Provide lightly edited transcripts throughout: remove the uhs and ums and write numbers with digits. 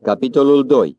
Capitolul 2.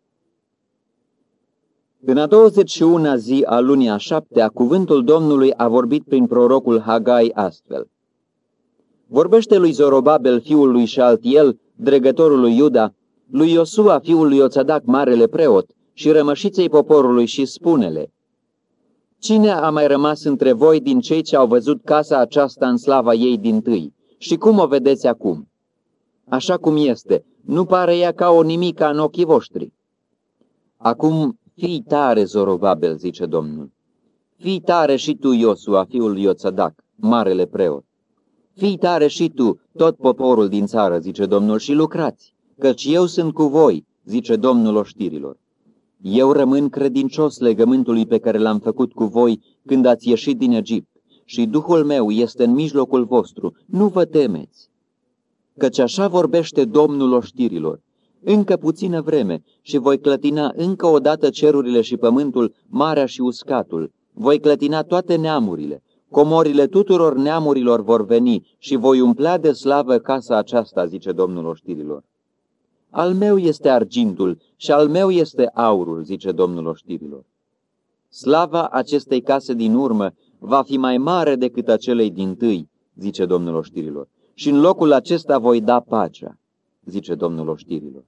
În a 21-a zi a lunii a 7-a, cuvântul Domnului a vorbit prin prorocul Hagai astfel. Vorbește lui Zorobabel, fiul lui Șaltiel, dregătorul lui Iuda, lui Iosua, fiul lui Ioțadac, marele preot, și rămășiței poporului și spune-le: Cine a mai rămas între voi din cei ce au văzut casa aceasta în slava ei dintâi? Și cum o vedeți acum? Așa cum este, nu pare ea ca o nimica în ochii voștri. Acum fii tare, Zorobabel, zice Domnul. Fii tare și tu, Iosua, fiul lui Ioțadac, marele preot. Fii tare și tu, tot poporul din țară, zice Domnul, și lucrați, căci eu sunt cu voi, zice Domnul oștirilor. Eu rămân credincios legământului pe care l-am făcut cu voi când ați ieșit din Egipt, și Duhul meu este în mijlocul vostru, nu vă temeți. Căci așa vorbește Domnul oștirilor: încă puțină vreme și voi clătina încă o dată cerurile și pământul, marea și uscatul, voi clătina toate neamurile, comorile tuturor neamurilor vor veni și voi umplea de slavă casa aceasta, zice Domnul oștirilor. Al meu este argintul și al meu este aurul, zice Domnul oștirilor. Slava acestei case din urmă va fi mai mare decât a celei dintâi, zice Domnul oștirilor, și în locul acesta voi da pacea, zice Domnul oștirilor.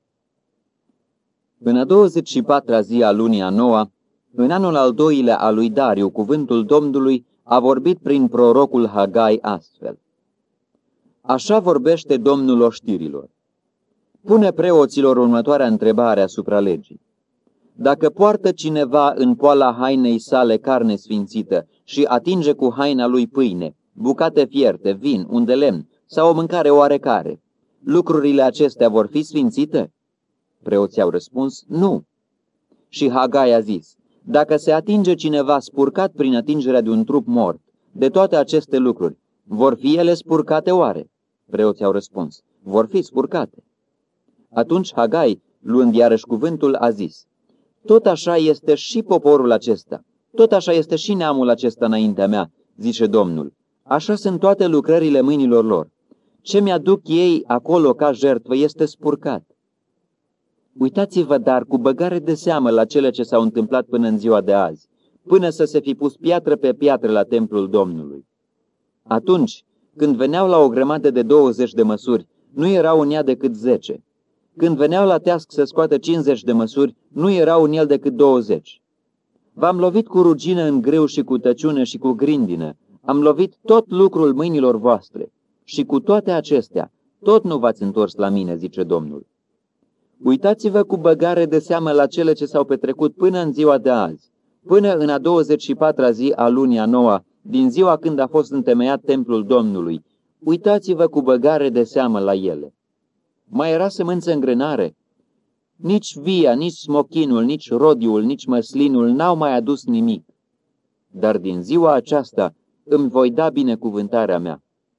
În a 24-a zi a lunii a 9-a, în anul al doilea al lui Dariu, cuvântul Domnului a vorbit prin prorocul Hagai astfel. Așa vorbește Domnul oștirilor: pune preoților următoarea întrebare asupra legii. Dacă poartă cineva în poala hainei sale carne sfințită și atinge cu haina lui pâine, bucate fierte, vin, un de lemn sau o mâncare oarecare, lucrurile acestea vor fi sfințite? Preoții au răspuns, nu. Și Hagai a zis: dacă se atinge cineva spurcat prin atingerea de un trup mort, de toate aceste lucruri, vor fi ele spurcate oare? Preoții au răspuns, vor fi spurcate. Atunci Hagai, luând iarăși cuvântul, a zis: tot așa este și poporul acesta, tot așa este și neamul acesta înaintea mea, zice Domnul. Așa sunt toate lucrările mâinilor lor. Ce mi-aduc ei acolo ca jertfă este spurcat. Uitați-vă dar cu băgare de seamă la cele ce s-au întâmplat până în ziua de azi, până să se fi pus piatră pe piatră la templul Domnului. Atunci, când veneau la o grămadă de 20 de măsuri, nu erau în ea decât 10. Când veneau la teasc să scoată 50 de măsuri, nu erau în el decât 20. V-am lovit cu rugină în greu și cu tăciune și cu grindină, am lovit tot lucrul mâinilor voastre și cu toate acestea, tot nu v-ați întors la mine, zice Domnul. Uitați-vă cu băgare de seamă la cele ce s-au petrecut până în ziua de azi, până în a 24-a zi a lunii a 9-a, din ziua când a fost întemeiat templul Domnului. Uitați-vă cu băgare de seamă la ele. Mai era sămânță în grânare? Nici via, nici smochinul, nici rodiul, nici măslinul n-au mai adus nimic. Dar din ziua aceasta îmi voi da binecuvântarea mea.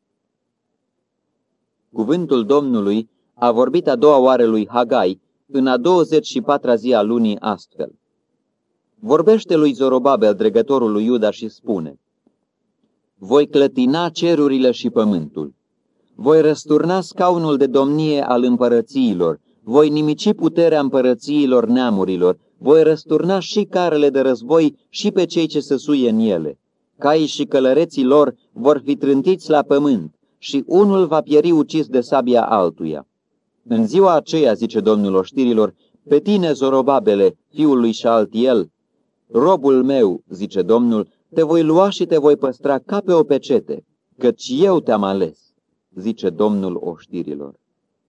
Cuvântul Domnului a vorbit a doua oară lui Hagai în a 24-a zi a lunii astfel. Vorbește lui Zorobabel, dregătorul lui Iuda, și spune: voi clătina cerurile și pământul. Voi răsturna scaunul de domnie al împărățiilor, voi nimici puterea împărățiilor neamurilor, voi răsturna și carele de război și pe cei ce se suie în ele. Caii și călăreții lor vor fi trântiți la pământ și unul va pieri ucis de sabia altuia. În ziua aceea, zice Domnul oștirilor, pe tine, Zorobabele, fiul lui Șaltiel, robul meu, zice Domnul, te voi lua și te voi păstra ca pe o pecete, căci eu te-am ales, zice Domnul oștirilor.